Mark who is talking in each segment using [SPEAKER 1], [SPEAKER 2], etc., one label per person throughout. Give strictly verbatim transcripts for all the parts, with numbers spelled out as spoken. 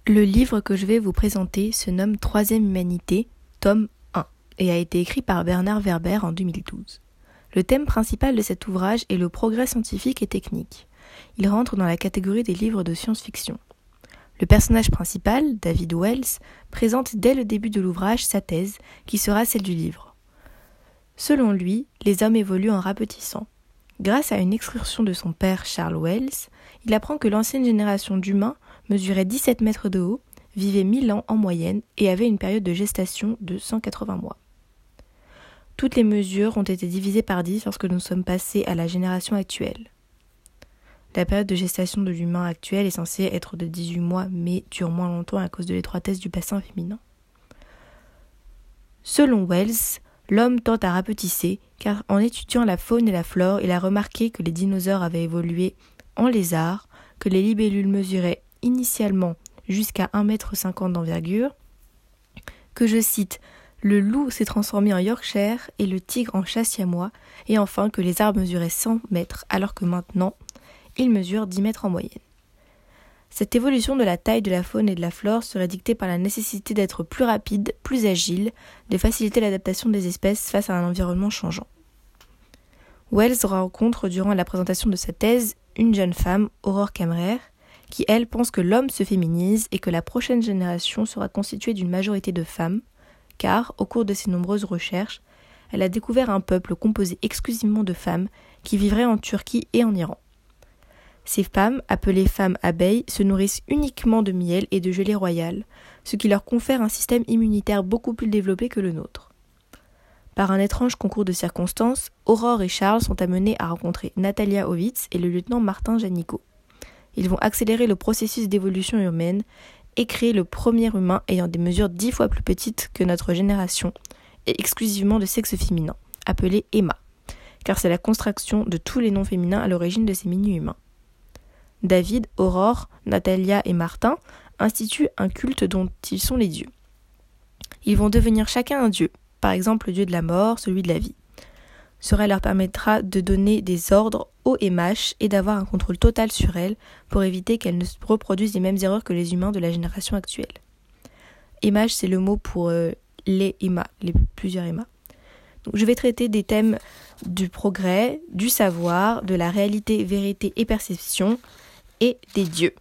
[SPEAKER 1] Le livre que je vais vous présenter se nomme Troisième Humanité, tome un, et a été écrit par Bernard Werber en deux mille douze. Le thème principal de cet ouvrage est le progrès scientifique et technique. Il rentre dans la catégorie des livres de science-fiction. Le personnage principal, David Wells, présente dès le début de l'ouvrage sa thèse, qui sera celle du livre. Selon lui, les hommes évoluent en rapetissant. Grâce à une excursion de son père Charles Wells, il apprend que l'ancienne génération d'humains mesurait dix-sept mètres de haut, vivait mille ans en moyenne et avait une période de gestation de cent quatre-vingts mois. Toutes les mesures ont été divisées par dix lorsque nous sommes passés à la génération actuelle. La période de gestation de l'humain actuel est censée être de dix-huit mois, mais dure moins longtemps à cause de l'étroitesse du bassin féminin. Selon Wells, l'homme tente à rapetisser, car en étudiant la faune et la flore, il a remarqué que les dinosaures avaient évolué en lézards, que les libellules mesuraient initialement jusqu'à un mètre cinquante d'envergure, que, je cite, le loup s'est transformé en Yorkshire et le tigre en chat siamois, et enfin que les arbres mesuraient cent mètres, alors que maintenant, ils mesurent dix mètres en moyenne. Cette évolution de la taille de la faune et de la flore serait dictée par la nécessité d'être plus rapide, plus agile, de faciliter l'adaptation des espèces face à un environnement changeant. Wells rencontre durant la présentation de sa thèse une jeune femme, Aurore Kammerer, qui, elle, pense que l'homme se féminise et que la prochaine génération sera constituée d'une majorité de femmes, car, au cours de ses nombreuses recherches, elle a découvert un peuple composé exclusivement de femmes qui vivraient en Turquie et en Iran. Ces femmes, appelées femmes abeilles, se nourrissent uniquement de miel et de gelée royale, ce qui leur confère un système immunitaire beaucoup plus développé que le nôtre. Par un étrange concours de circonstances, Aurore et Charles sont amenés à rencontrer Natalia Ovitz et le lieutenant Martin Janicot. Ils vont accélérer le processus d'évolution humaine et créer le premier humain ayant des mesures dix fois plus petites que notre génération et exclusivement de sexe féminin, appelé Emma, car c'est la contraction de tous les noms féminins à l'origine de ces mini-humains. David, Aurore, Natalia et Martin instituent un culte dont ils sont les dieux. Ils vont devenir chacun un dieu, par exemple le dieu de la mort, celui de la vie. Cela leur permettra de donner des ordres aux Emash et d'avoir un contrôle total sur elles pour éviter qu'elles ne reproduisent les mêmes erreurs que les humains de la génération actuelle. Emash, c'est le mot pour euh, les Emma, les plusieurs Emma. Donc, je vais traiter des thèmes du progrès, du savoir, de la réalité, vérité et perception, et des dieux.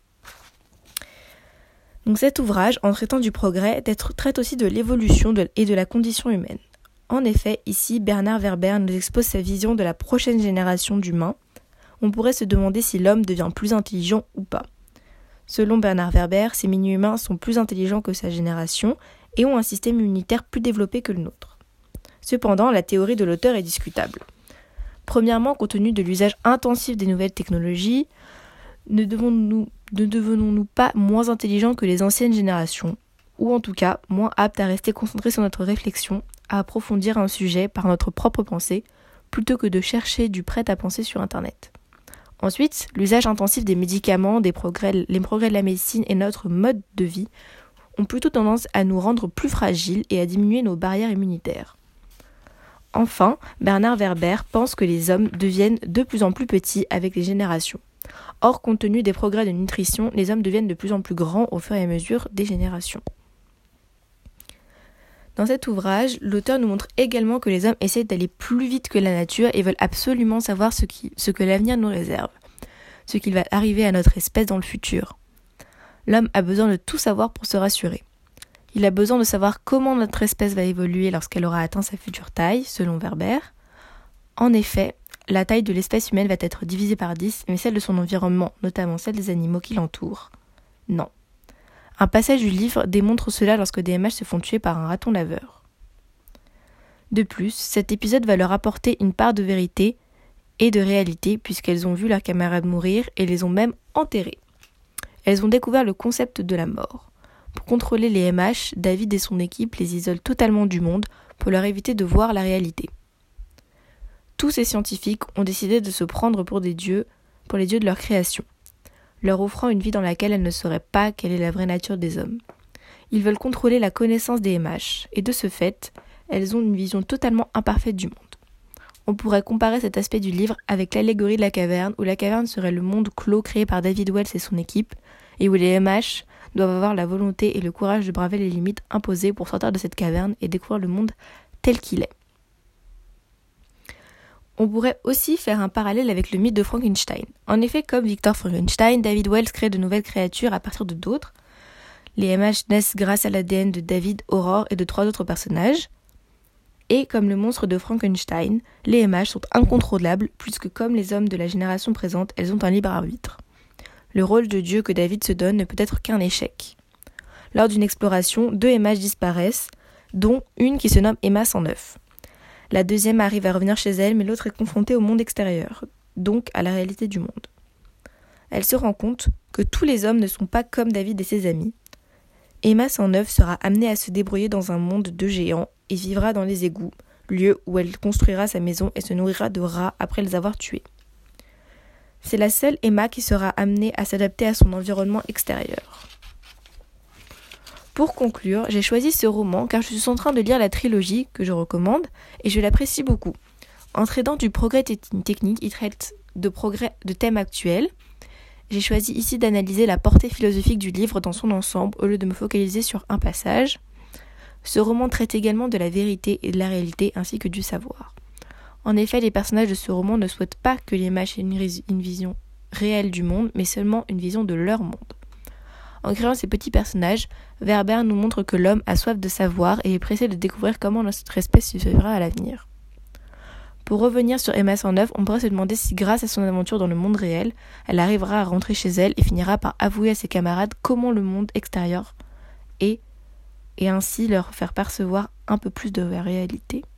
[SPEAKER 1] Donc cet ouvrage, en traitant du progrès, traite aussi de l'évolution de, et de la condition humaine. En effet, ici, Bernard Werber nous expose sa vision de la prochaine génération d'humains. On pourrait se demander si l'homme devient plus intelligent ou pas. Selon Bernard Werber, ces mini-humains sont plus intelligents que sa génération et ont un système immunitaire plus développé que le nôtre. Cependant, la théorie de l'auteur est discutable. Premièrement, compte tenu de l'usage intensif des nouvelles technologies, ne devons-nous, ne devenons-nous pas moins intelligents que les anciennes générations, ou en tout cas moins aptes à rester concentrés sur notre réflexion, à approfondir un sujet par notre propre pensée, plutôt que de chercher du prêt-à-penser sur Internet. Ensuite, l'usage intensif des médicaments, des progrès, les progrès de la médecine et notre mode de vie ont plutôt tendance à nous rendre plus fragiles et à diminuer nos barrières immunitaires. Enfin, Bernard Werber pense que les hommes deviennent de plus en plus petits avec les générations. Or, compte tenu des progrès de nutrition, les hommes deviennent de plus en plus grands au fur et à mesure des générations. Dans cet ouvrage, l'auteur nous montre également que les hommes essaient d'aller plus vite que la nature et veulent absolument savoir ce, qui, ce que l'avenir nous réserve, ce qu'il va arriver à notre espèce dans le futur. L'homme a besoin de tout savoir pour se rassurer. Il a besoin de savoir comment notre espèce va évoluer lorsqu'elle aura atteint sa future taille, selon Werber. En effet, la taille de l'espèce humaine va être divisée par dix, mais celle de son environnement, notamment celle des animaux qui l'entourent, non. Un passage du livre démontre cela lorsque des Emash se font tuer par un raton laveur. De plus, cet épisode va leur apporter une part de vérité et de réalité puisqu'elles ont vu leurs camarades mourir et les ont même enterrés. Elles ont découvert le concept de la mort. Pour contrôler les Emash, David et son équipe les isolent totalement du monde pour leur éviter de voir la réalité. Tous ces scientifiques ont décidé de se prendre pour des dieux, pour les dieux de leur création, leur offrant une vie dans laquelle elles ne sauraient pas quelle est la vraie nature des hommes. Ils veulent contrôler la connaissance des Emash, et de ce fait, elles ont une vision totalement imparfaite du monde. On pourrait comparer cet aspect du livre avec l'allégorie de la caverne, où la caverne serait le monde clos créé par David Wells et son équipe, et où les Emash doivent avoir la volonté et le courage de braver les limites imposées pour sortir de cette caverne et découvrir le monde tel qu'il est. On pourrait aussi faire un parallèle avec le mythe de Frankenstein. En effet, comme Victor Frankenstein, David Wells crée de nouvelles créatures à partir de d'autres. Les M H naissent grâce à l'A D N de David, Aurore et de trois autres personnages. Et comme le monstre de Frankenstein, les M H sont incontrôlables, puisque comme les hommes de la génération présente, elles ont un libre arbitre. Le rôle de Dieu que David se donne ne peut être qu'un échec. Lors d'une exploration, deux M H disparaissent, dont une qui se nomme Emma cent neuf. La deuxième arrive à revenir chez elle, mais l'autre est confrontée au monde extérieur, donc à la réalité du monde. Elle se rend compte que tous les hommes ne sont pas comme David et ses amis. Emma cent neuf sera amenée à se débrouiller dans un monde de géants et vivra dans les égouts, lieu où elle construira sa maison et se nourrira de rats après les avoir tués. C'est la seule Emma qui sera amenée à s'adapter à son environnement extérieur. Pour conclure, j'ai choisi ce roman car je suis en train de lire la trilogie que je recommande et je l'apprécie beaucoup. En traitant du progrès technique, il traite de, progrès, de thèmes actuels. J'ai choisi ici d'analyser la portée philosophique du livre dans son ensemble au lieu de me focaliser sur un passage. Ce roman traite également de la vérité et de la réalité ainsi que du savoir. En effet, les personnages de ce roman ne souhaitent pas que les mages aient une, ris- une vision réelle du monde, mais seulement une vision de leur monde. En créant ces petits personnages, Werber nous montre que l'homme a soif de savoir et est pressé de découvrir comment notre espèce survivra à l'avenir. Pour revenir sur Emma cent neuf, on pourrait se demander si grâce à son aventure dans le monde réel, elle arrivera à rentrer chez elle et finira par avouer à ses camarades comment le monde extérieur est, et ainsi leur faire percevoir un peu plus de la réalité.